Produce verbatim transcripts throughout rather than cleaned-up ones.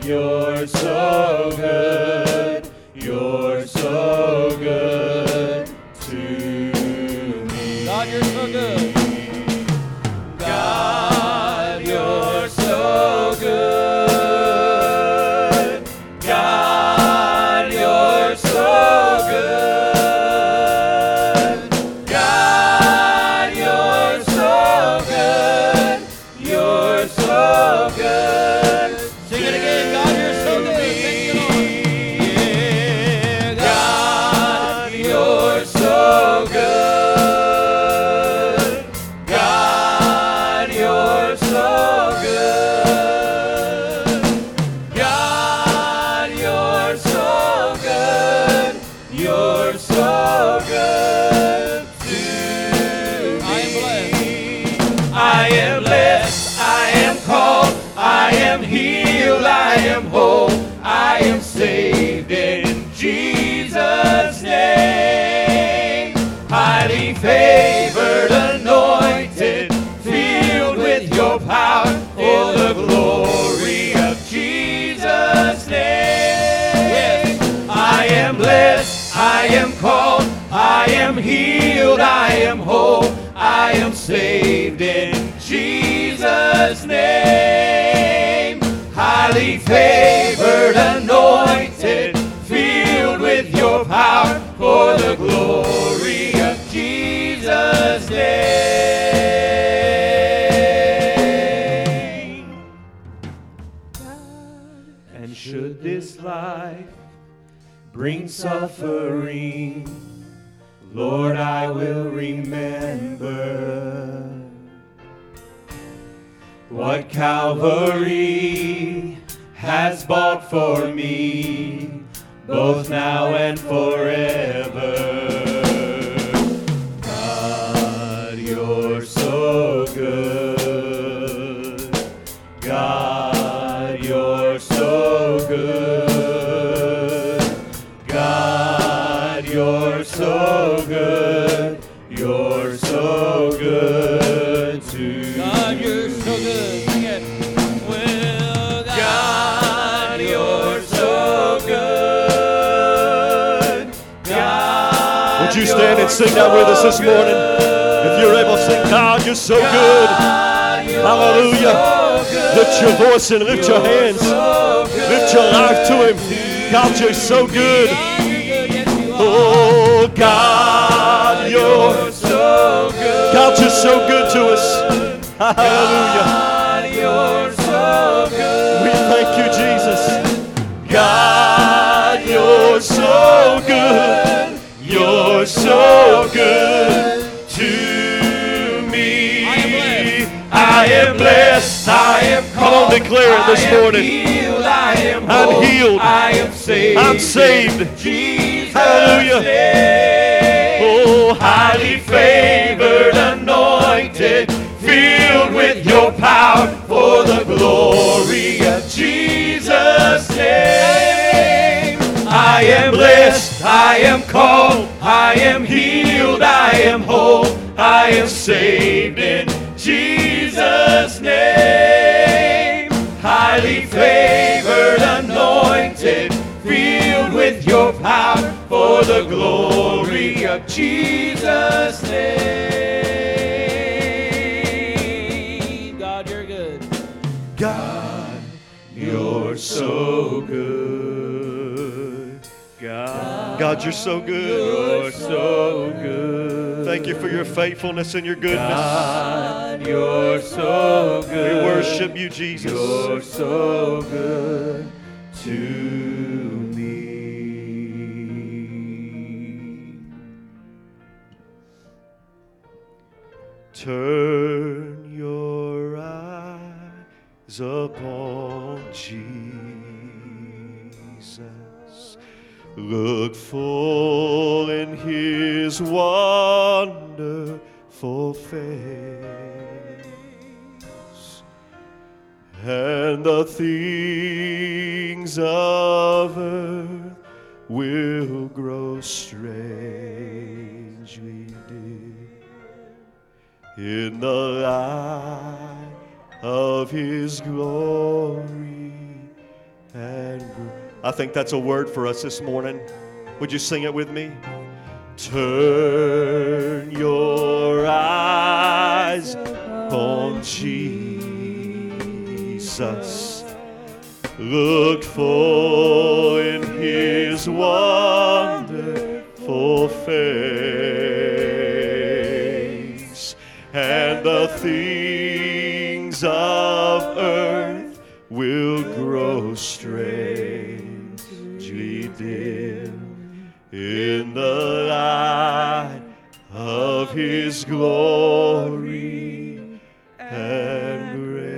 You're so good. You're so good to me. God, you're so good. God, you're so good. God, you're so good. God, you're so good. You're so good. Sing it again. God, you're so good. Thank you, Lord. Yeah. God, you're so good. God, you're so good. God, you're so good. You're so good to me. I am blessed. I am called. I am healed. I am whole. I am saved in Jesus' name. Highly favored, anointed, filled with your power for the glory of Jesus' name. I am blessed, I am called, I am healed, I am whole, I am saved in Jesus' name. Highly favored, anointed, filled with your power for the glory of Jesus' name. And should this life bring suffering, Lord, I will remember what Calvary has bought for me, both now and forever. God, you're so good. God, you're so good. God, you're so good. You're so good to God, you're so good. Sing it. Well, God, you're so good. God, Would you stand and sing that with us this morning? If you're able to sing, God, you're so good. Hallelujah. Lift your voice and lift your hands. Lift your life to Him. God, you're so good. Oh, God, you're so good. God, you're so good to us. Hallelujah. God, you're so good. We thank you, Jesus. God, you're so good. You're so good to me. I am blessed. I am Come on, declare it this morning. healed. I am I'm whole. healed. I am saved. I'm saved. Jesus' Hallelujah. name. Oh, Highly favored, anointed, filled with your power for the glory of Jesus' name. I am blessed, I am called, I am healed, I am whole, I am saved in Jesus' name. Highly favored, anointed, filled with your power for the glory of Jesus' name. God, you're good. God, you're so good. God, God, you're so good. you're so good. Thank you for your faithfulness and your goodness. God, you're so We good. worship you, Jesus. You're so good to me. Turn your eyes upon Jesus. Look full in His wonderful face, and the things of earth will grow strangely dim in the light of His glory I think that's a word for us this morning. Would you sing it with me? Turn your eyes on Jesus. Look full in His wonderful face, and the things of earth will grow strangely dim in the light of His glory and grace.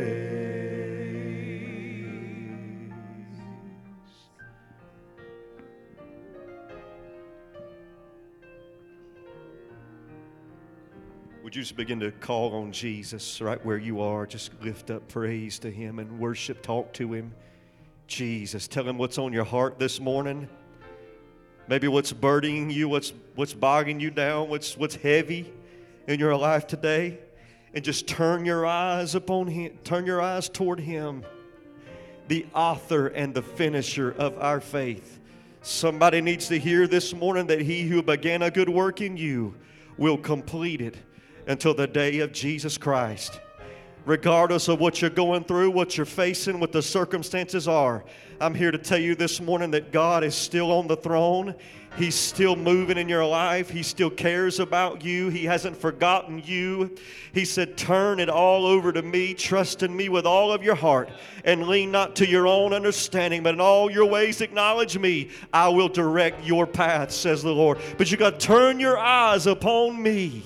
Would you just begin to call on Jesus right where you are? Just lift up praise to Him and worship, talk to Him. Jesus, tell Him what's on your heart this morning. Maybe what's burdening you, what's what's bogging you down, what's what's heavy in your life today. And just turn your eyes upon Him, turn your eyes toward Him, the author and the finisher of our faith. Somebody needs to hear this morning that He who began a good work in you will complete it until the day of Jesus Christ. Regardless of what you're going through, what you're facing, what the circumstances are, I'm here to tell you this morning that God is still on the throne. He's still moving in your life. He still cares about you. He hasn't forgotten you. He said, turn it all over to me. Trust in me with all of your heart and lean not to your own understanding, but in all your ways acknowledge me. I will direct your path, says the Lord. But you got to turn your eyes upon me.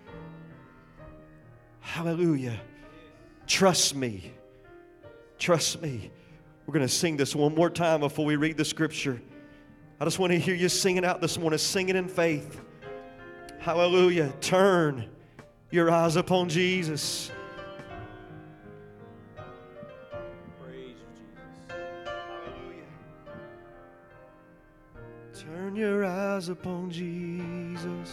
Hallelujah. Trust me. Trust me. We're going to sing this one more time before we read the scripture. I just want to hear you singing out this morning. Sing it in faith. Hallelujah. Turn your eyes upon Jesus. Praise you, Jesus. Hallelujah. Turn your eyes upon Jesus.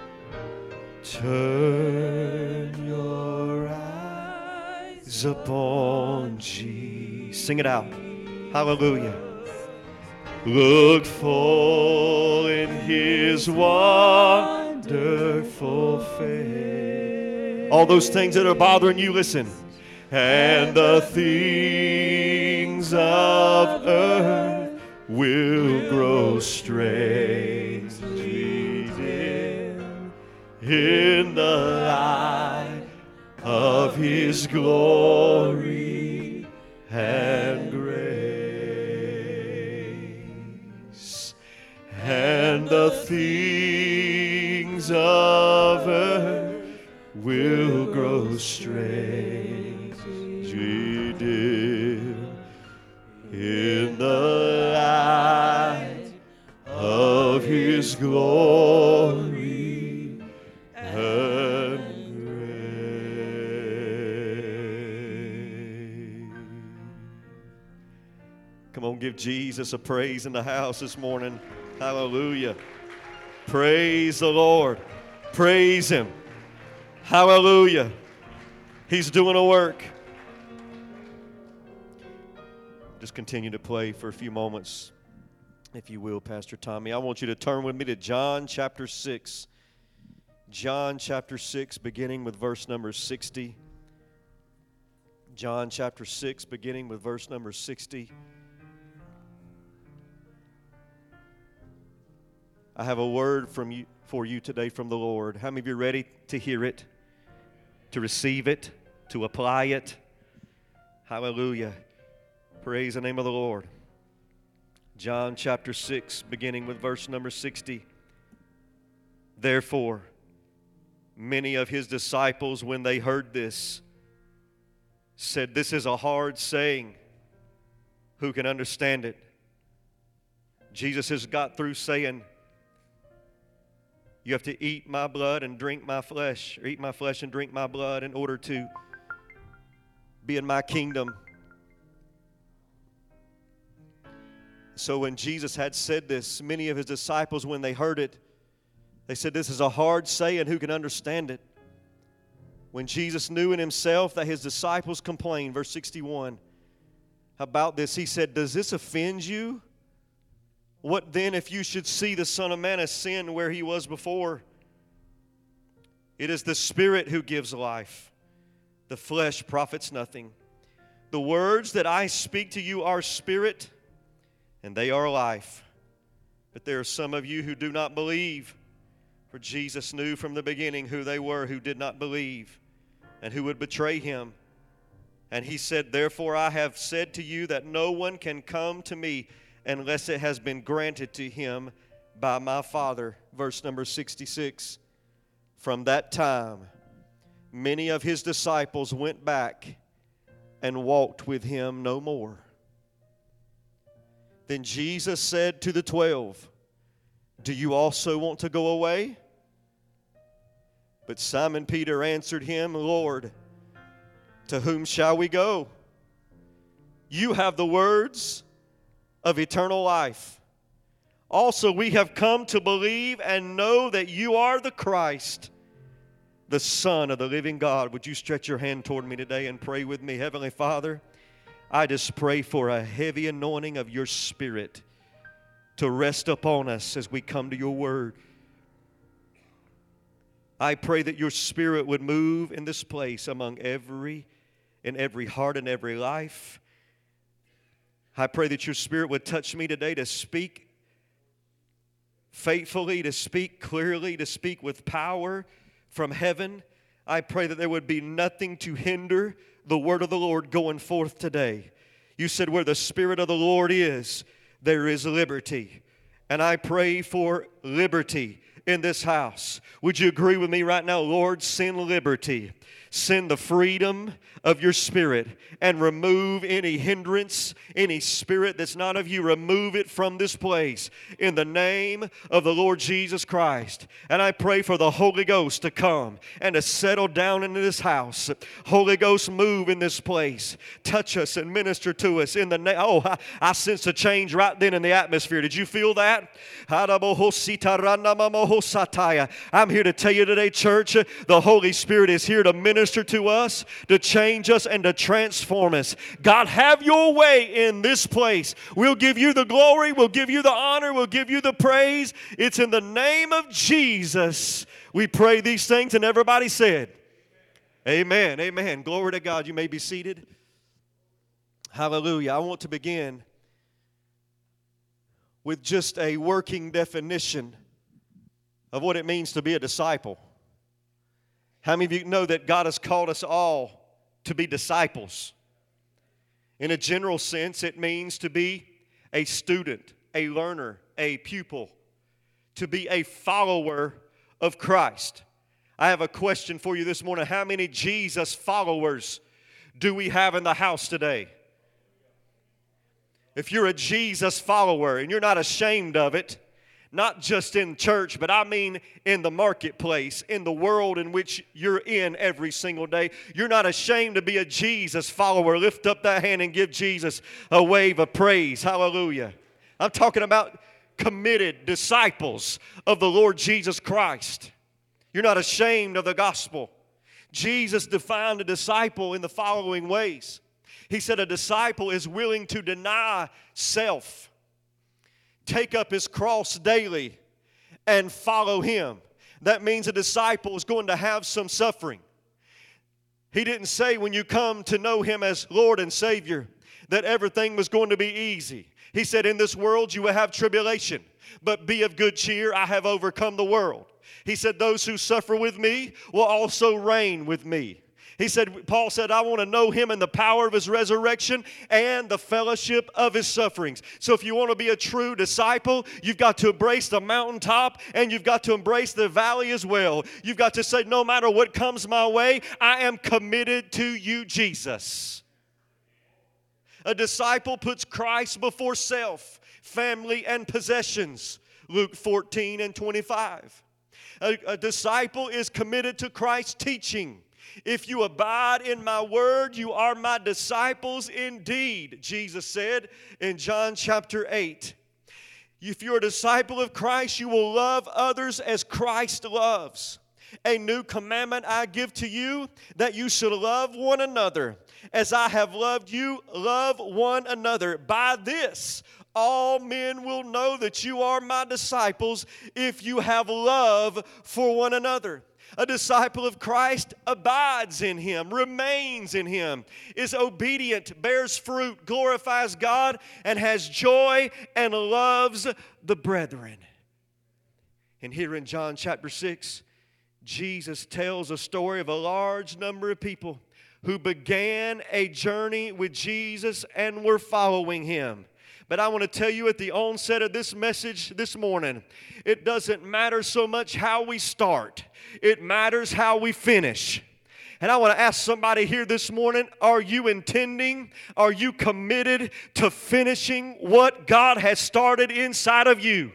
Turn your eyes upon Jesus. Sing it out. Hallelujah. Look full in His wonderful face. All those things that are bothering you, listen. And the things of earth will grow strangely dim in the light of His glory and grace. And the things of earth will grow strangely dim in the light of His glory and grace. Come on, give Jesus a praise in the house this morning. Hallelujah. Praise the Lord. Praise Him. Hallelujah. He's doing a work. Just continue to play for a few moments, if you will, Pastor Tommy. I want you to turn with me to John chapter six. John chapter six, beginning with verse number sixty. John chapter six, beginning with verse number sixty. I have a word from you, for you today from the Lord. How many of you are ready to hear it, to receive it, to apply it? Hallelujah. Praise the name of the Lord. John chapter six, beginning with verse number sixty. Therefore, many of His disciples, when they heard this, said, "This is a hard saying. Who can understand it?" Jesus has got through saying, you have to eat my blood and drink my flesh, or eat my flesh and drink my blood in order to be in my kingdom. So when Jesus had said this, many of His disciples, when they heard it, they said, "This is a hard saying. Who can understand it?" When Jesus knew in Himself that His disciples complained, verse sixty-one, about this, He said, "Does this offend you? What then if you should see the Son of Man ascend where he was before? It is the Spirit who gives life. The flesh profits nothing. The words that I speak to you are spirit, and they are life. But there are some of you who do not believe. For Jesus knew from the beginning who they were who did not believe and who would betray him. And he said, therefore I have said to you that no one can come to me unless it has been granted to him by my Father. Verse number sixty-six. From that time, many of his disciples went back and walked with him no more. Then Jesus said to the twelve, do you also want to go away? But Simon Peter answered him, Lord, to whom shall we go? You have the words of eternal life. Also, we have come to believe and know that you are the Christ, the Son of the living God. Would you stretch your hand toward me today and pray with me? Heavenly Father, I just pray for a heavy anointing of your Spirit to rest upon us as we come to your word. I pray that your Spirit would move in this place among every, in every heart and every life. I pray that your Spirit would touch me today to speak faithfully, to speak clearly, to speak with power from heaven. I pray that there would be nothing to hinder the word of the Lord going forth today. You said where the Spirit of the Lord is, there is liberty. And I pray for liberty in this house. Would you agree with me right now? Lord, send liberty. Send the freedom of your Spirit and remove any hindrance, any spirit that's not of you. Remove it from this place in the name of the Lord Jesus Christ. And I pray for the Holy Ghost to come and to settle down into this house. Holy Ghost, move in this place. Touch us and minister to us in the name. Oh, I, I sense a change right then in the atmosphere. Did you feel that? I'm here to tell you today, church, the Holy Spirit is here to minister to us, to change us, and to transform us. God, have your way in this place. We'll give you the glory, we'll give you the honor, we'll give you the praise. It's in the name of Jesus we pray these things, and everybody said, amen, amen. Glory to God. You may be seated. Hallelujah. I want to begin with just a working definition of what it means to be a disciple. How many of you know that God has called us all to be disciples? In a general sense, it means to be a student, a learner, a pupil, to be a follower of Christ. I have a question for you this morning. How many Jesus followers do we have in the house today? If you're a Jesus follower and you're not ashamed of it, not just in church, but I mean in the marketplace, in the world in which you're in every single day. You're not ashamed to be a Jesus follower. Lift up that hand and give Jesus a wave of praise. Hallelujah. I'm talking about committed disciples of the Lord Jesus Christ. You're not ashamed of the gospel. Jesus defined a disciple in the following ways. He said a disciple is willing to deny self, take up his cross daily, and follow him. That means a disciple is going to have some suffering. He didn't say when you come to know him as Lord and Savior that everything was going to be easy. He said, in this world you will have tribulation, but be of good cheer, I have overcome the world. He said, those who suffer with me will also reign with me. He said, Paul said, I want to know him in the power of his resurrection and the fellowship of his sufferings. So if you want to be a true disciple, you've got to embrace the mountaintop and you've got to embrace the valley as well. You've got to say, no matter what comes my way, I am committed to you, Jesus. A disciple puts Christ before self, family, and possessions. Luke fourteen and twenty-five. A, a disciple is committed to Christ's teaching. If you abide in my word, you are my disciples indeed, Jesus said in John chapter eight. If you're a disciple of Christ, you will love others as Christ loves. A new commandment I give to you, that you should love one another. As I have loved you, love one another. By this, all men will know that you are my disciples if you have love for one another. A disciple of Christ abides in Him, remains in Him, is obedient, bears fruit, glorifies God, and has joy and loves the brethren. And here in John chapter six, Jesus tells a story of a large number of people who began a journey with Jesus and were following Him. But I want to tell you at the onset of this message this morning, it doesn't matter so much how we start. It matters how we finish. And I want to ask somebody here this morning, are you intending, are you committed to finishing what God has started inside of you?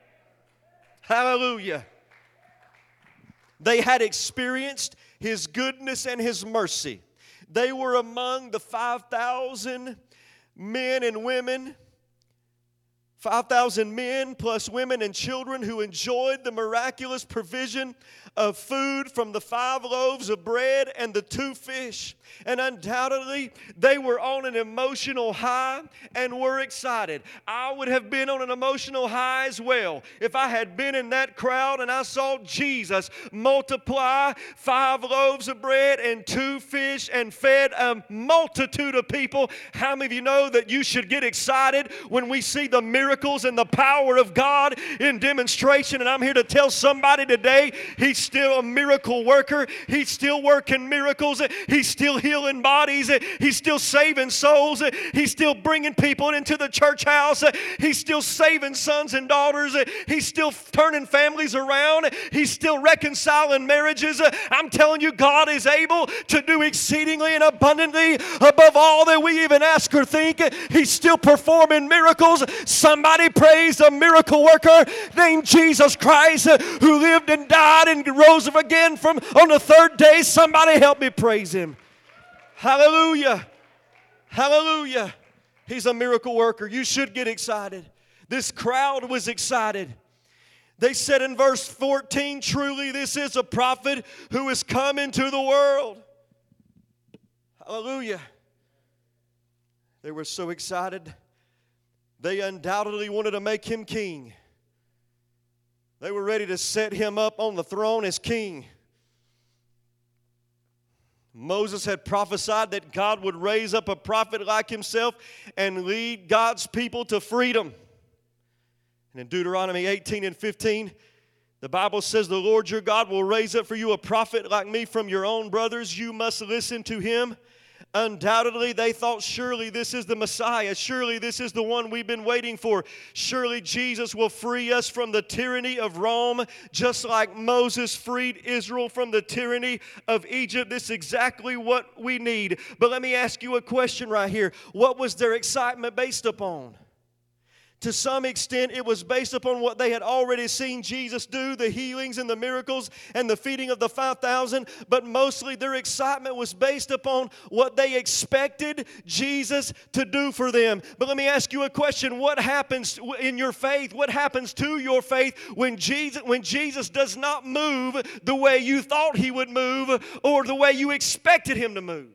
Hallelujah. They had experienced His goodness and His mercy. They were among the five thousand men and women, five thousand men plus women and children who enjoyed the miraculous provision of food from the five loaves of bread and the two fish. And undoubtedly, they were on an emotional high and were excited. I would have been on an emotional high as well if I had been in that crowd and I saw Jesus multiply five loaves of bread and two fish and fed a multitude of people. How many of you know that you should get excited when we see the miracles and the power of God in demonstration? And I'm here to tell somebody today, He's still a miracle worker. He's still working miracles. He's still healing bodies. He's still saving souls. He's still bringing people into the church house. He's still saving sons and daughters. He's still turning families around. He's still reconciling marriages. I'm telling you, God is able to do exceedingly and abundantly above all that we even ask or think. He's still performing miracles. Somebody praise a miracle worker named Jesus Christ, who lived and died and rose again from on the third day. Somebody help me praise Him. Hallelujah. Hallelujah. He's a miracle worker. You should get excited. This crowd was excited. They said in verse fourteen, truly this is a prophet who is come into the world. Hallelujah. They were so excited. They undoubtedly wanted to make Him king. They were ready to set Him up on the throne as king. Moses had prophesied that God would raise up a prophet like himself and lead God's people to freedom. And in Deuteronomy eighteen and fifteen, the Bible says, the Lord your God will raise up for you a prophet like me from your own brothers. You must listen to him. Undoubtedly, they thought, surely this is the Messiah. Surely this is the one we've been waiting for. Surely Jesus will free us from the tyranny of Rome, just like Moses freed Israel from the tyranny of Egypt. This is exactly what we need. But let me ask you a question right here. What was their excitement based upon? To some extent, it was based upon what they had already seen Jesus do, the healings and the miracles and the feeding of the five thousand. But mostly their excitement was based upon what they expected Jesus to do for them. But let me ask you a question. What happens in your faith? What happens to your faith when Jesus, when Jesus does not move the way you thought He would move or the way you expected Him to move?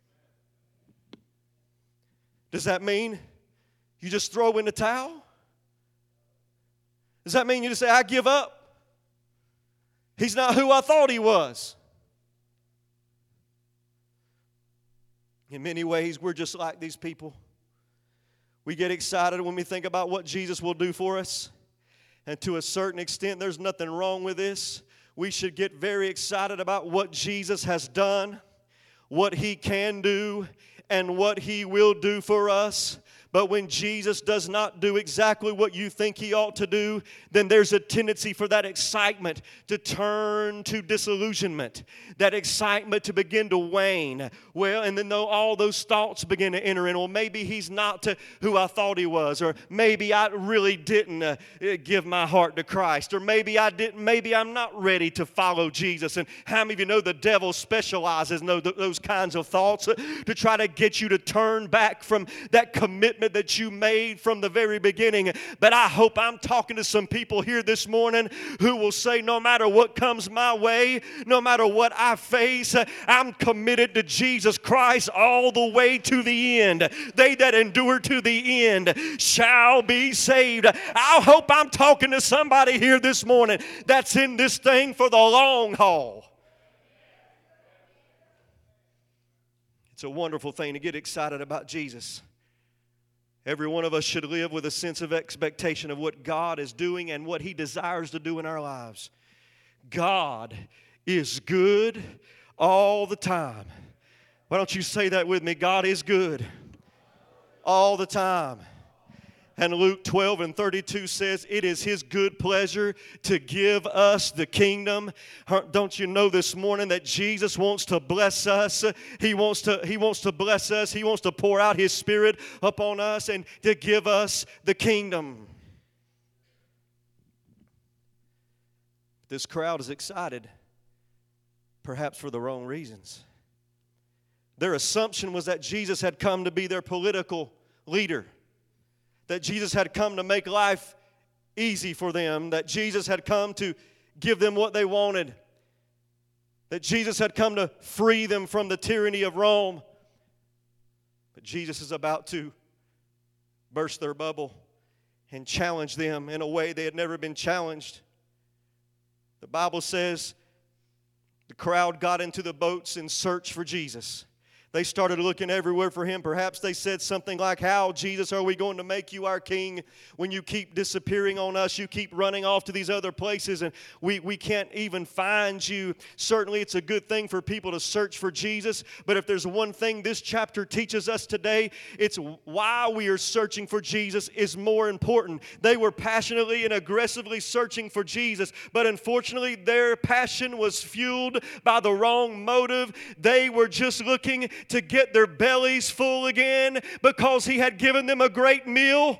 Does that mean you just throw in the towel? Does that mean you just say, I give up? He's not who I thought He was. In many ways, we're just like these people. We get excited when we think about what Jesus will do for us. And to a certain extent, there's nothing wrong with this. We should get very excited about what Jesus has done, what He can do, and what He will do for us. But when Jesus does not do exactly what you think He ought to do, then there's a tendency for that excitement to turn to disillusionment, that excitement to begin to wane. Well, and then though all those thoughts begin to enter in, well, maybe He's not to who I thought He was, or maybe I really didn't uh, give my heart to Christ, or maybe I didn't, maybe I'm not ready to follow Jesus. And how many of you know the devil specializes in those kinds of thoughts uh, to try to get you to turn back from that commitment commitment that you made from the very beginning. But I hope I'm talking to some people here this morning who will say, no matter what comes my way, no matter what I face, I'm committed to Jesus Christ all the way to the end. They that endure to the end shall be saved. I hope I'm talking to somebody here this morning that's in this thing for the long haul. It's a wonderful thing to get excited about Jesus. Every one of us should live with a sense of expectation of what God is doing and what He desires to do in our lives. God is good all the time. Why don't you say that with me? God is good all the time. And Luke twelve and thirty-two says, it is His good pleasure to give us the kingdom. Don't you know this morning that Jesus wants to bless us? He wants to, He wants to bless us. He wants to pour out His Spirit upon us and to give us the kingdom. This crowd is excited, perhaps for the wrong reasons. Their assumption was that Jesus had come to be their political leader, that Jesus had come to make life easy for them, that Jesus had come to give them what they wanted, that Jesus had come to free them from the tyranny of Rome. But Jesus is about to burst their bubble and challenge them in a way they had never been challenged. The Bible says the crowd got into the boats in search for Jesus. They started looking everywhere for Him. Perhaps they said something like, how, Jesus, are we going to make you our king when you keep disappearing on us? You keep running off to these other places and we, we can't even find you. Certainly it's a good thing for people to search for Jesus. But if there's one thing this chapter teaches us today, it's why we are searching for Jesus is more important. They were passionately and aggressively searching for Jesus. But unfortunately, their passion was fueled by the wrong motive. They were just looking to get their bellies full again because He had given them a great meal.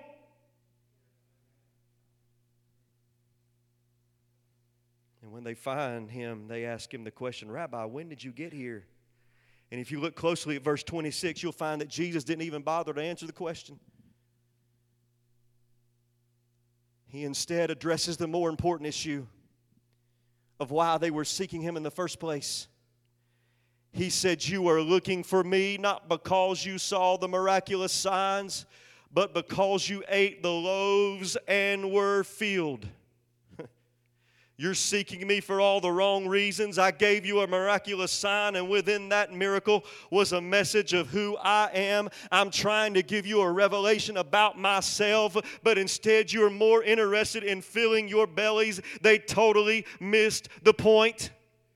And when they find Him, they ask Him the question, Rabbi, when did you get here? And if you look closely at verse twenty-six, you'll find that Jesus didn't even bother to answer the question. He instead addresses the more important issue of why they were seeking Him in the first place. He said, you are looking for me not because you saw the miraculous signs, but because you ate the loaves and were filled. You're seeking me for all the wrong reasons. I gave you a miraculous sign, and within that miracle was a message of who I am. I'm trying to give you a revelation about myself, but instead you're more interested in filling your bellies. They totally missed the point.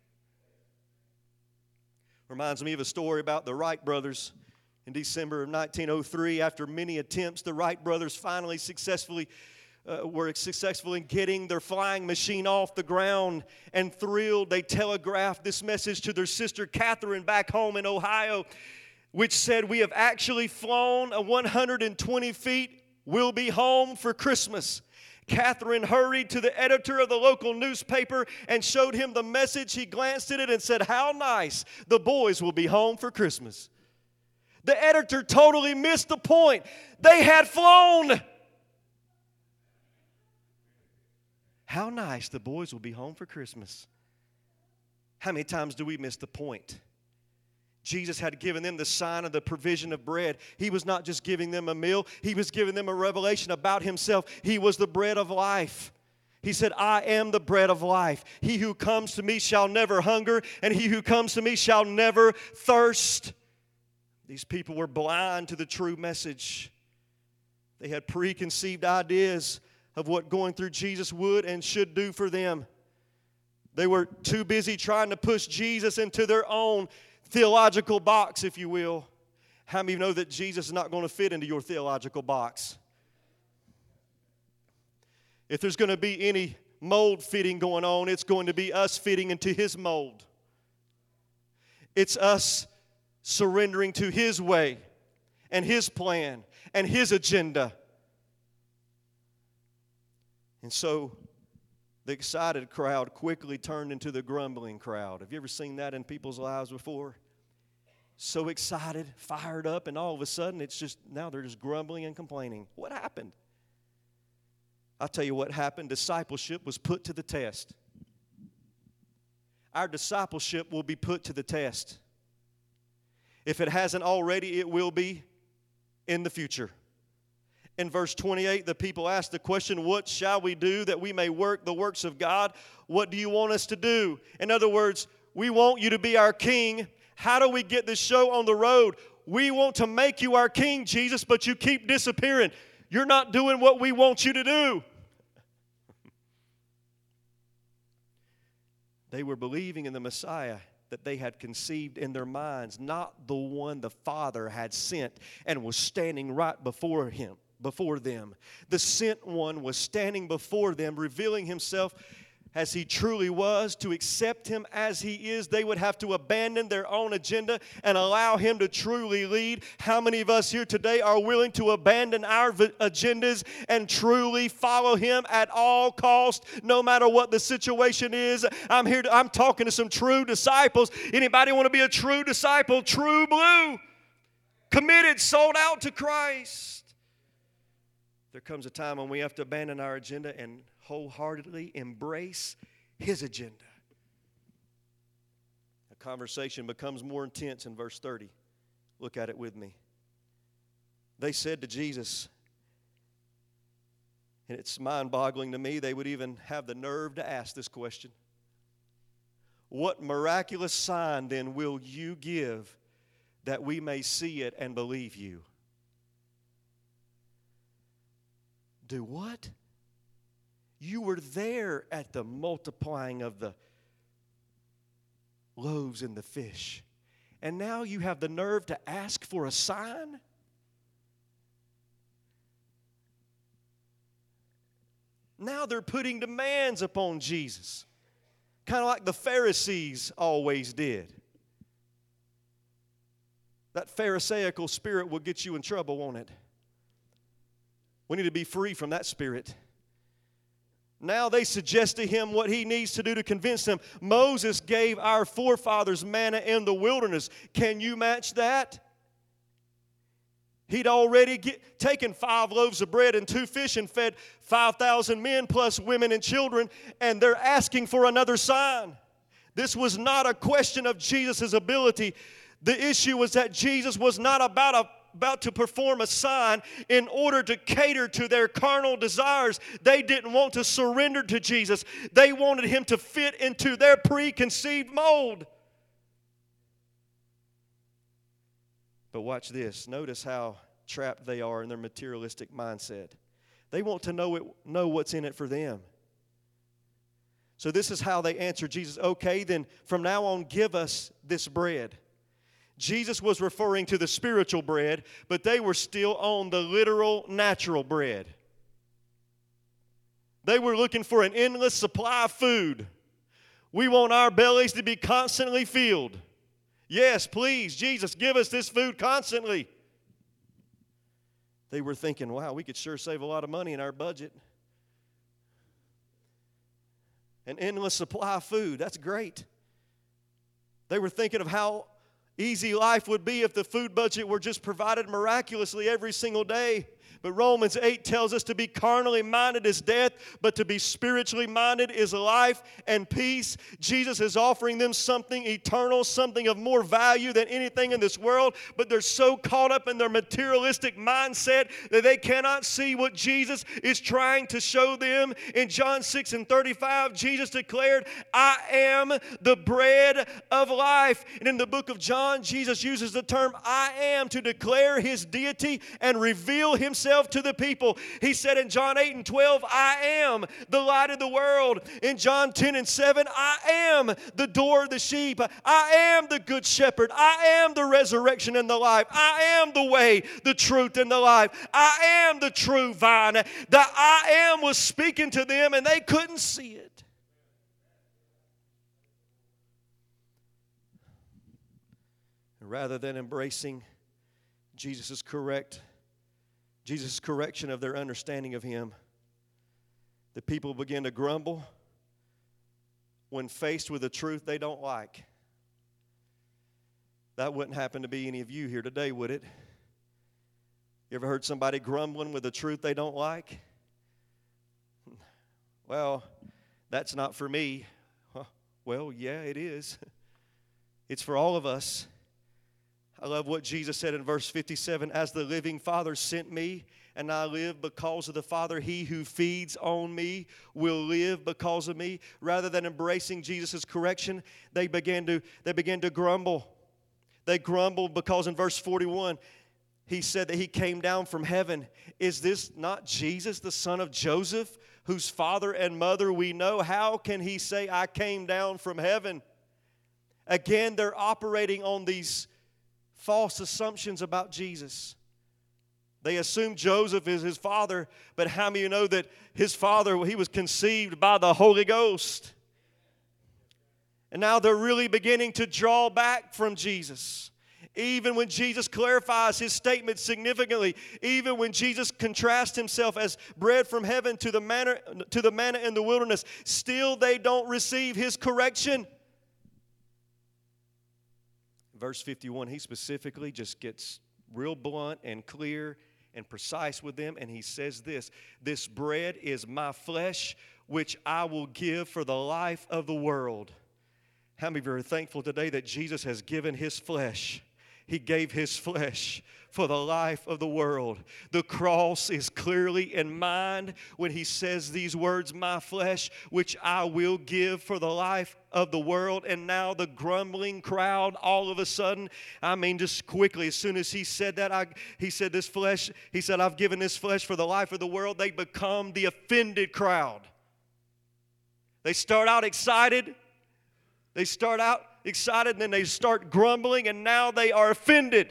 Reminds me of a story about the Wright brothers. In December of nineteen oh three, after many attempts, the Wright brothers finally successfully uh, were successful in getting their flying machine off the ground. And thrilled, they telegraphed this message to their sister Catherine back home in Ohio, which said, we have actually flown a one hundred twenty feet. We'll be home for Christmas. Catherine hurried to the editor of the local newspaper and showed him the message. He glanced at it and said, how nice. The boys will be home for Christmas. The editor totally missed the point. They had flown. How nice. The boys will be home for Christmas. How many times do we miss the point? Jesus had given them the sign of the provision of bread. He was not just giving them a meal. He was giving them a revelation about Himself. He was the bread of life. He said, I am the bread of life. He who comes to me shall never hunger, and he who comes to me shall never thirst. These people were blind to the true message. They had preconceived ideas of what going through Jesus would and should do for them. They were too busy trying to push Jesus into their own theological box, if you will. How many of you know that Jesus is not going to fit into your theological box? If there's going to be any mold fitting going on, it's going to be us fitting into His mold. It's us surrendering to His way and His plan and His agenda. And so the excited crowd quickly turned into the grumbling crowd. Have you ever seen that in people's lives before? so excited, fired up, and all of a sudden it's just, now they're just grumbling and complaining. What happened? I'll tell you what happened. Discipleship was put to the test. Our discipleship will be put to the test. If it hasn't already, it will be in the future. In verse twenty-eight, the people asked the question, what shall we do that we may work the works of God? What do you want us to do? In other words, we want you to be our king. How do we get this show on the road? We want to make you our king, Jesus, but you keep disappearing. You're not doing what we want you to do. They were believing in the Messiah that they had conceived in their minds, not the one the Father had sent and was standing right before him, before them. The sent one was standing before them, revealing himself as he truly was. To accept him as he is, they would have to abandon their own agenda and allow him to truly lead. How many of us here today are willing to abandon our agendas and truly follow him at all costs, no matter what the situation is? I'm here to, I'm talking to some true disciples. Anybody want to be a true disciple? True blue. Committed, sold out to Christ. There comes a time when we have to abandon our agenda and wholeheartedly embrace his agenda. The conversation becomes more intense in verse thirty. Look at it with me. They said to Jesus, and it's mind-boggling to me, they would even have the nerve to ask this question. What miraculous sign then will you give that we may see it and believe you? Do what? You were there at the multiplying of the loaves and the fish. And now you have the nerve to ask for a sign? Now they're putting demands upon Jesus. Kind of like the Pharisees always did. That Pharisaical spirit will get you in trouble, won't it? We need to be free from that spirit. Now they suggest to him what he needs to do to convince them. Moses gave our forefathers manna in the wilderness. Can you match that? He'd already get, taken five loaves of bread and two fish and fed five thousand men plus women and children, and they're asking for another sign. This was not a question of Jesus' ability. The issue was that Jesus was not about a about to perform a sign in order to cater to their carnal desires. They didn't want to surrender to Jesus. They wanted him to fit into their preconceived mold. But watch this. Notice how trapped they are in their materialistic mindset. They want to know it, know what's in it for them. So this is how they answer Jesus. Okay, then from now on, give us this bread. Jesus was referring to the spiritual bread, but they were still on the literal, natural bread. They were looking for an endless supply of food. We want our bellies to be constantly filled. Yes, please, Jesus, give us this food constantly. They were thinking, wow, we could sure save a lot of money in our budget. An endless supply of food, that's great. They were thinking of how easy life would be if the food budget were just provided miraculously every single day. But Romans eight tells us to be carnally minded is death, but to be spiritually minded is life and peace. Jesus is offering them something eternal, something of more value than anything in this world, but they're so caught up in their materialistic mindset that they cannot see what Jesus is trying to show them. In John six and thirty-five, Jesus declared, I am the bread of life. And in the book of John, Jesus uses the term I am to declare his deity and reveal himself to the people. He said in John eight and twelve, I am the light of the world. In John ten and seven, I am the door of the sheep. I am the good shepherd. I am the resurrection and the life. I am the way, the truth, and the life. I am the true vine. The I am was speaking to them and they couldn't see it. Rather than embracing Jesus' correct Jesus' correction of their understanding of him, the people begin to grumble when faced with a truth they don't like. That wouldn't happen to be any of you here today, would it? You ever heard somebody grumbling with the truth they don't like? Well, that's not for me. Huh. Well, yeah, it is. It's for all of us. I love what Jesus said in verse fifty-seven. As the living Father sent me, and I live because of the Father, he who feeds on me will live because of me. Rather than embracing Jesus' correction, they began to, they began to grumble. They grumbled because in verse forty-one, he said that he came down from heaven. Is this not Jesus, the son of Joseph, whose father and mother we know? How can he say, I came down from heaven? Again, they're operating on these false assumptions about Jesus. They assume Joseph is his father, but how many of you know that his father, he was conceived by the Holy Ghost? And now they're really beginning to draw back from Jesus. Even when Jesus clarifies his statement significantly, even when Jesus contrasts himself as bread from heaven to the manna, to the manna in the wilderness, still they don't receive his correction. Verse fifty-one, he specifically just gets real blunt and clear and precise with them, and he says this, this bread is my flesh, which I will give for the life of the world. How many of you are thankful today that Jesus has given his flesh? He gave his flesh for the life of the world. The cross is clearly in mind when he says these words, my flesh, which I will give for the life of the world. And now the grumbling crowd, all of a sudden, I mean just quickly, as soon as he said that, I, he said this flesh, he said, I've given this flesh for the life of the world. They become the offended crowd. They start out excited. They start out excited, and then they start grumbling, and now they are offended.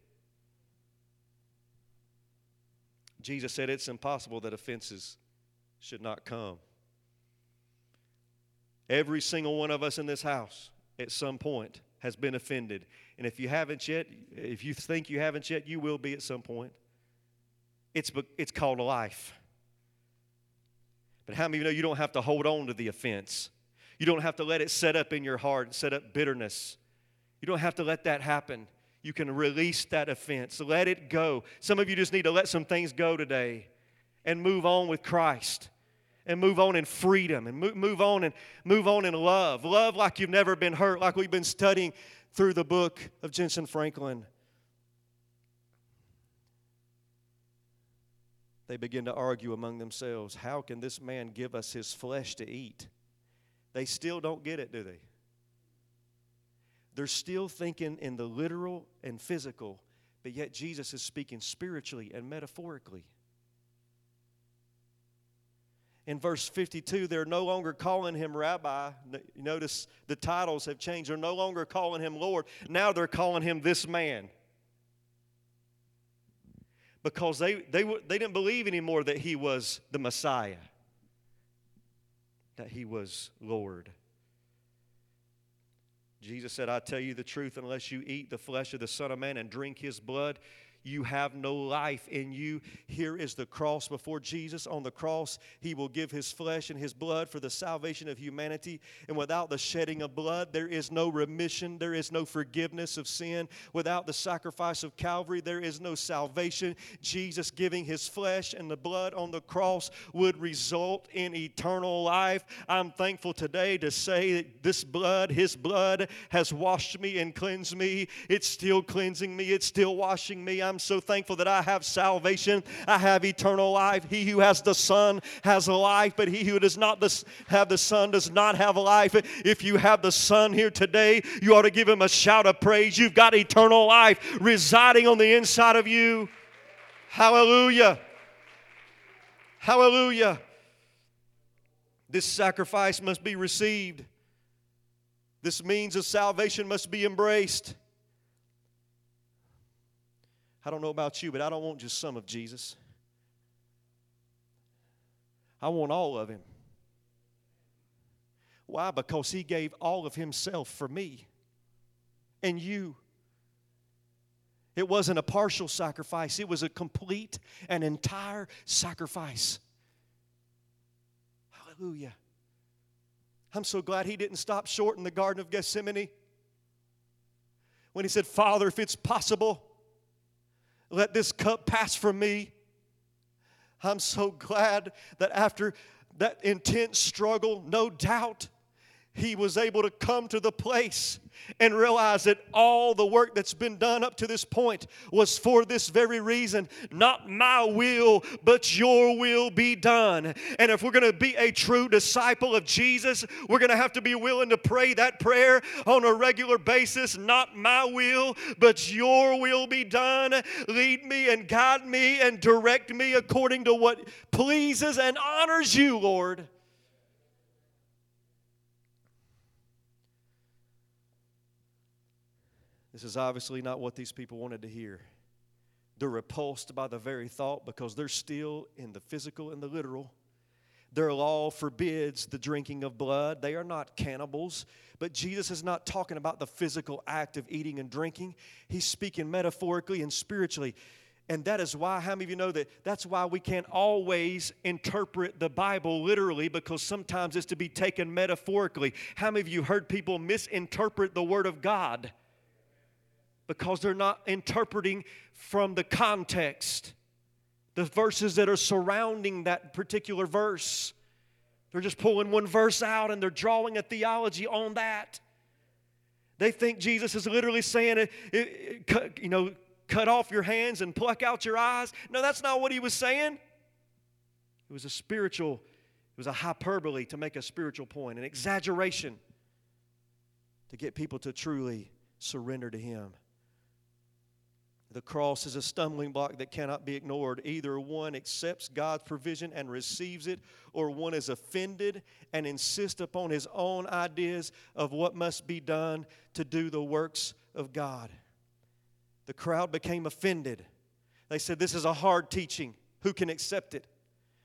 Jesus said it's impossible that offenses should not come. Every single one of us in this house at some point has been offended. And if you haven't yet, if you think you haven't yet, you will be at some point. It's, it's called life. But how many of you know you don't have to hold on to the offense? You don't have to let it set up in your heart and set up bitterness. You don't have to let that happen. You can release that offense. Let it go. Some of you just need to let some things go today and move on with Christ and move on in freedom and move on and move on in love. Love like you've never been hurt, like we've been studying through the book of Jentezen Franklin. They begin to argue among themselves. How can this man give us his flesh to eat? They still don't get it, do they? They're still thinking in the literal and physical, but yet Jesus is speaking spiritually and metaphorically. In verse fifty-two, they're no longer calling him rabbi. Notice the titles have changed. They're no longer calling him Lord. Now they're calling him this man. Because they, they, they didn't believe anymore that he was the Messiah, that he was Lord. Jesus said, I tell you the truth, unless you eat the flesh of the Son of Man and drink his blood, you have no life in you. Here is the cross before Jesus. On the cross, he will give his flesh and his blood for the salvation of humanity. And without the shedding of blood, there is no remission. There is no forgiveness of sin. Without the sacrifice of Calvary, there is no salvation. Jesus giving his flesh and the blood on the cross would result in eternal life. I'm thankful today to say that this blood, his blood, has washed me and cleansed me. It's still cleansing me. It's still washing me. I'm so thankful that I have salvation. I have eternal life. He who has the Son has life, but he who does not have the Son does not have life. If you have the Son here today, you ought to give him a shout of praise. You've got eternal life residing on the inside of you. Hallelujah. Hallelujah. This sacrifice must be received. This means of salvation must be embraced. I don't know about you, but I don't want just some of Jesus. I want all of him. Why? Because he gave all of himself for me and you. It wasn't a partial sacrifice. It was a complete and entire sacrifice. Hallelujah. I'm so glad he didn't stop short in the Garden of Gethsemane. when he said, Father, if it's possible, let this cup pass from me. I'm so glad that after that intense struggle, no doubt, he was able to come to the place and realize that all the work that's been done up to this point was for this very reason. Not my will, but your will be done. And if we're going to be a true disciple of Jesus, we're going to have to be willing to pray that prayer on a regular basis. Not my will, but your will be done. Lead me and guide me and direct me according to what pleases and honors you, Lord. This is obviously not what these people wanted to hear. They're repulsed by the very thought because they're still in the physical and the literal. Their law forbids the drinking of blood. They are not cannibals. But Jesus is not talking about the physical act of eating and drinking. He's speaking metaphorically and spiritually. And that is why, how many of you know that that's why we can't always interpret the Bible literally, because sometimes it's to be taken metaphorically. How many of you heard people misinterpret the Word of God? Because they're not interpreting from the context, the verses that are surrounding that particular verse. They're just pulling one verse out and they're drawing a theology on that. They think Jesus is literally saying, it, it, it, you know, cut off your hands and pluck out your eyes. No, that's not what he was saying. It was a spiritual, it was a hyperbole to make a spiritual point, an exaggeration to get people to truly surrender to him. The cross is a stumbling block that cannot be ignored. Either one accepts God's provision and receives it, or one is offended and insists upon his own ideas of what must be done to do the works of God. The crowd became offended. They said, this is a hard teaching. Who can accept it?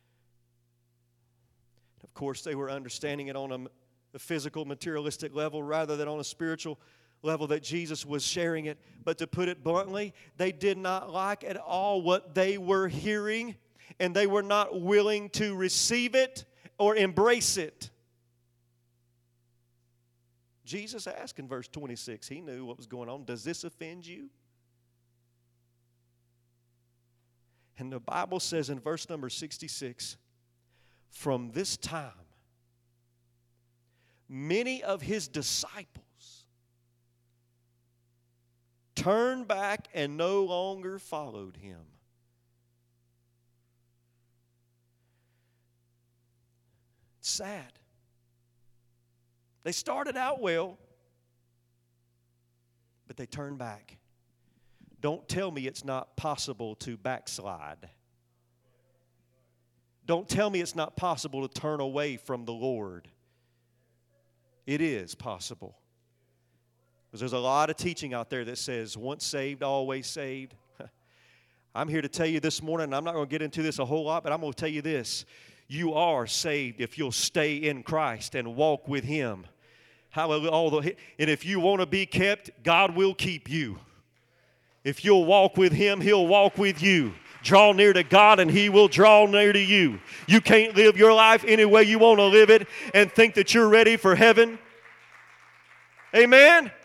Of course, they were understanding it on a, a physical, materialistic level rather than on a spiritual level that Jesus was sharing it. But to put it bluntly, they did not like at all what they were hearing, and they were not willing to receive it or embrace it. Jesus asked in verse twenty-six, he knew what was going on. Does this offend you? And the Bible says in verse number sixty-six, from this time, many of his disciples turned back and no longer followed him. It's sad. They started out well, but they turned back. Don't tell me it's not possible to backslide. Don't tell me it's not possible to turn away from the Lord. It is possible. Because there's a lot of teaching out there that says, once saved, always saved. I'm here to tell you this morning, and I'm not going to get into this a whole lot, but I'm going to tell you this. You are saved if you'll stay in Christ and walk with him. Hallelujah. And if you want to be kept, God will keep you. If you'll walk with him, he'll walk with you. Draw near to God and he will draw near to you. You can't live your life any way you want to live it and think that you're ready for heaven. Amen?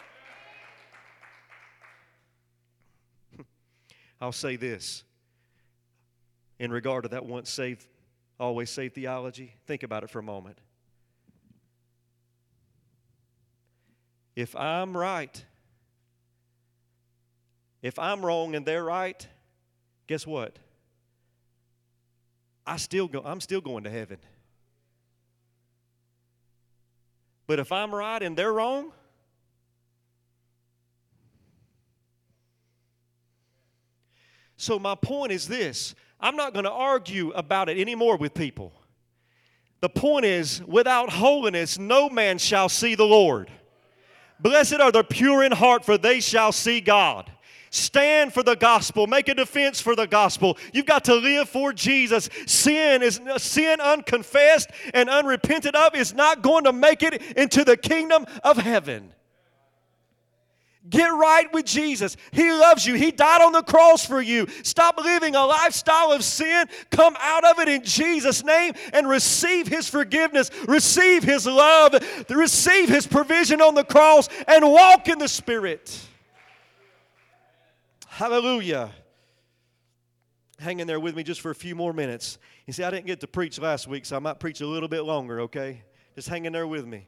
I'll say this in regard to that once saved, always saved theology. Think about it for a moment. If I'm right, if I'm wrong and they're right, guess what? I still go, I'm still going to heaven. But if I'm right and they're wrong, so my point is this. I'm not going to argue about it anymore with people. The point is, without holiness, no man shall see the Lord. Blessed are the pure in heart, for they shall see God. Stand for the gospel. Make a defense for the gospel. You've got to live for Jesus. Sin is sin unconfessed and unrepented of is not going to make it into the kingdom of heaven. Get right with Jesus. He loves you. He died on the cross for you. Stop living a lifestyle of sin. Come out of it in Jesus' name and receive his forgiveness. Receive his love. Receive his provision on the cross and walk in the Spirit. Hallelujah. Hang in there with me just for a few more minutes. You see, I didn't get to preach last week, so I might preach a little bit longer, okay? Just hang in there with me.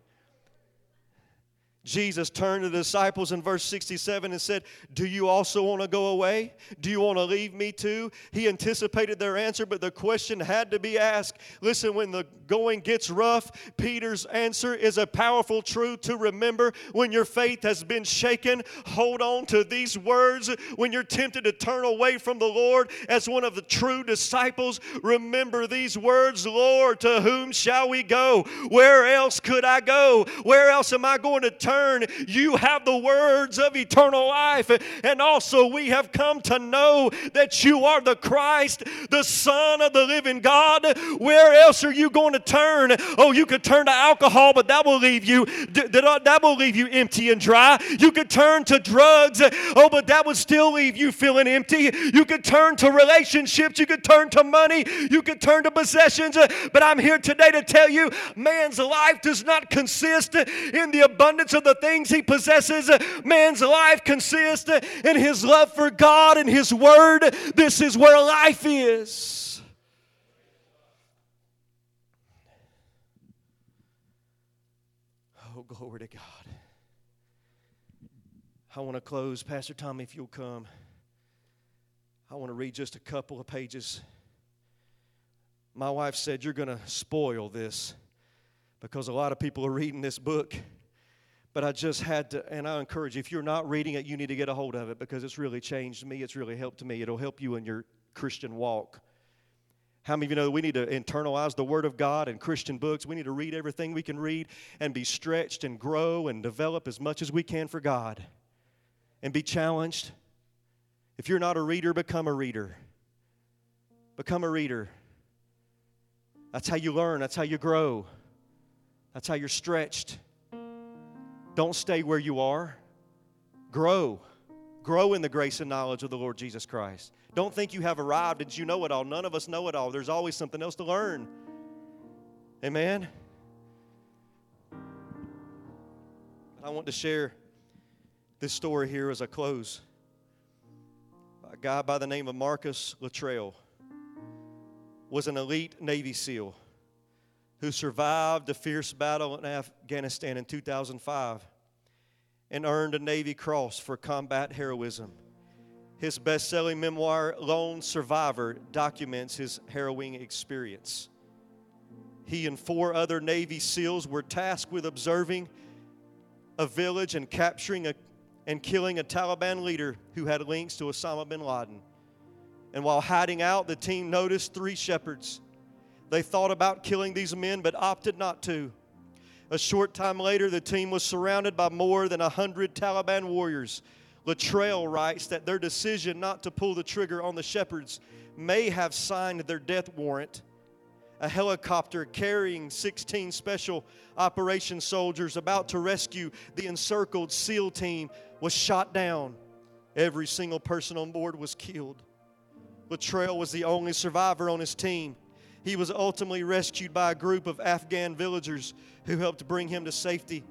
Jesus turned to the disciples in verse sixty-seven and said, do you also want to go away? Do you want to leave me too? He anticipated their answer, but the question had to be asked. Listen, when the going gets rough, Peter's answer is a powerful truth to remember. When your faith has been shaken, hold on to these words. When you're tempted to turn away from the Lord as one of the true disciples, remember these words. Lord, to whom shall we go? Where else could I go? Where else am I going to turn? You have the words of eternal life. And also we have come to know that you are the Christ, the Son of the living God. Where else are you going to turn? Oh, you could turn to alcohol, but that will leave you that will leave you empty and dry. You could turn to drugs, oh, but that would still leave you feeling empty. You could turn to relationships. You could turn to money. You could turn to possessions. But I'm here today to tell you, man's life does not consist in the abundance of the things he possesses. Man's life consists in his love for God and his word. This is where life is. Oh, glory to God. I want to close. Pastor Tommy, if you'll come. I want to read just a couple of pages. My wife said, you're going to spoil this because a lot of people are reading this book. But I just had to, and I encourage you, if you're not reading it, you need to get a hold of it because it's really changed me. It's really helped me. It'll help you in your Christian walk. How many of you know we need to internalize the Word of God and Christian books? We need to read everything we can read and be stretched and grow and develop as much as we can for God and be challenged. If you're not a reader, become a reader. Become a reader. That's how you learn. That's how you grow. That's how you're stretched. Don't stay where you are. Grow. Grow in the grace and knowledge of the Lord Jesus Christ. Don't think you have arrived and you know it all. None of us know it all. There's always something else to learn. Amen? I want to share this story here as I close. A guy by the name of Marcus Luttrell was an elite Navy SEAL who survived a fierce battle in Afghanistan in two thousand five and earned a Navy Cross for combat heroism. His best-selling memoir, Lone Survivor, documents his harrowing experience. He and four other Navy SEALs were tasked with observing a village and capturing a, and killing a Taliban leader who had links to Osama bin Laden. And while hiding out, the team noticed three shepherds. They thought about killing these men, but opted not to. A short time later, the team was surrounded by more than a hundred Taliban warriors. Luttrell writes that their decision not to pull the trigger on the shepherds may have signed their death warrant. A helicopter carrying sixteen special operations soldiers about to rescue the encircled SEAL team was shot down. Every single person on board was killed. Luttrell was the only survivor on his team. He was ultimately rescued by a group of Afghan villagers who helped bring him to safety.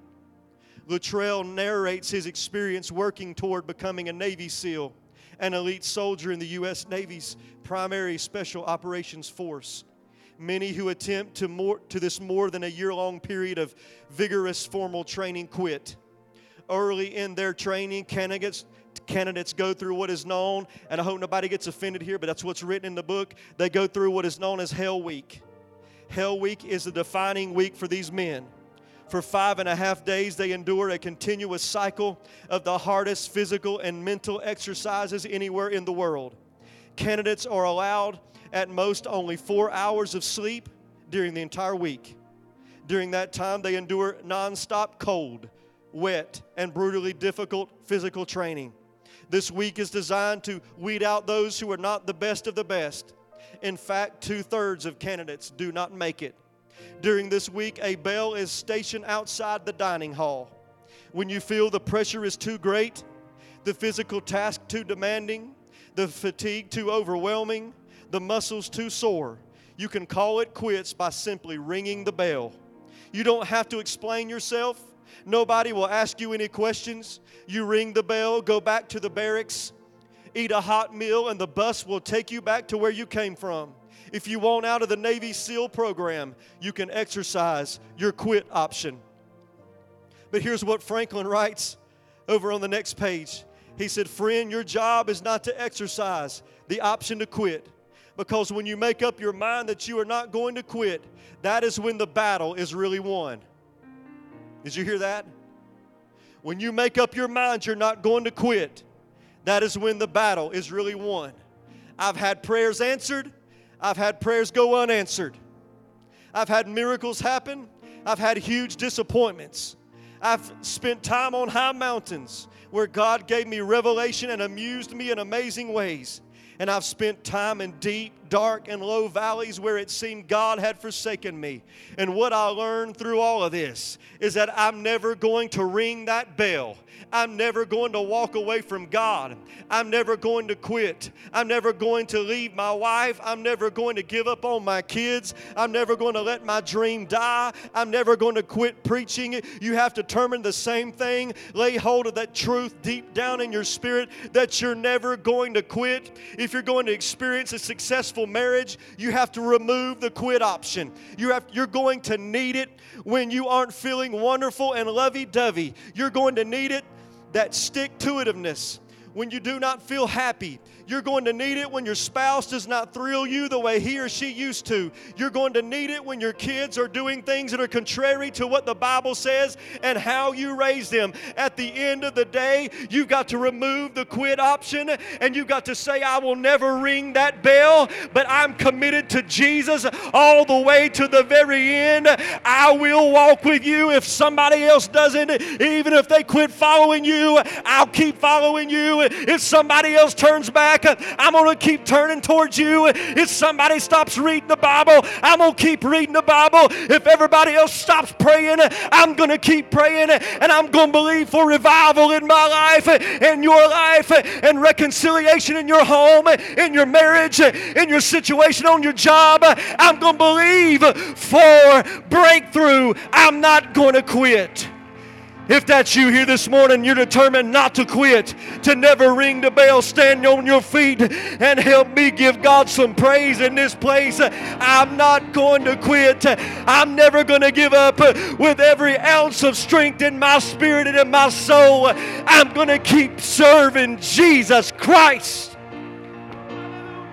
Luttrell narrates his experience working toward becoming a Navy SEAL, an elite soldier in the U S Navy's primary special operations force. Many who attempt to, more, to this more than a year-long period of vigorous formal training quit. Early in their training, candidates Candidates go through what is known, and I hope nobody gets offended here, but that's what's written in the book. They go through what is known as Hell Week. Hell Week is the defining week for these men. For five and a half days, they endure a continuous cycle of the hardest physical and mental exercises anywhere in the world. Candidates are allowed at most only four hours of sleep during the entire week. During that time, they endure nonstop cold, wet, and brutally difficult physical training. This week is designed to weed out those who are not the best of the best. In fact, two-thirds of candidates do not make it. During this week, a bell is stationed outside the dining hall. When you feel the pressure is too great, the physical task too demanding, the fatigue too overwhelming, the muscles too sore, you can call it quits by simply ringing the bell. You don't have to explain yourself. Nobody will ask you any questions. You ring the bell, go back to the barracks. eat a hot meal, and the bus will take you back to where you came from. If you want out of the Navy SEAL program, you can exercise your quit option. But here's what Franklin writes over on the next page. He said, friend, your job is not to exercise the option to quit. Because when you make up your mind that you are not going to quit, that is when the battle is really won. Did you hear that? When you make up your mind you're not going to quit, that is when the battle is really won. I've had prayers answered. I've had prayers go unanswered. I've had miracles happen. I've had huge disappointments. I've spent time on high mountains where God gave me revelation and amused me in amazing ways. And I've spent time in deep, dark, and low valleys where it seemed God had forsaken me. And what I learned through all of this is that I'm never going to ring that bell. I'm never going to walk away from God. I'm never going to quit. I'm never going to leave my wife. I'm never going to give up on my kids. I'm never going to let my dream die. I'm never going to quit preaching. You have to determine the same thing. Lay hold of that truth deep down in your spirit that you're never going to quit. If you're going to experience a successful marriage, you have to remove the quit option. You have, you're going to need it when you aren't feeling wonderful and lovey-dovey. You're going to need it, that stick-to-itiveness, when you do not feel happy. You're going to need it when your spouse does not thrill you the way he or she used to. You're going to need it when your kids are doing things that are contrary to what the Bible says and how you raise them. At the end of the day, you've got to remove the quit option, and you've got to say, I will never ring that bell, but I'm committed to Jesus all the way to the very end. I will walk with you if somebody else doesn't. Even if they quit following you, I'll keep following you. If somebody else turns back, I'm going to keep turning towards you. If somebody stops reading the Bible, I'm going to keep reading the Bible. If everybody else stops praying, I'm going to keep praying, and I'm going to believe for revival in my life, in your life, and reconciliation in your home, in your marriage, in your situation on your job. I'm going to believe for breakthrough. I'm not going to quit. If that's you here this morning, you're determined not to quit, to never ring the bell, stand on your feet and help me give God some praise in this place. I'm not going to quit. I'm never going to give up. With every ounce of strength in my spirit and in my soul, I'm going to keep serving Jesus Christ.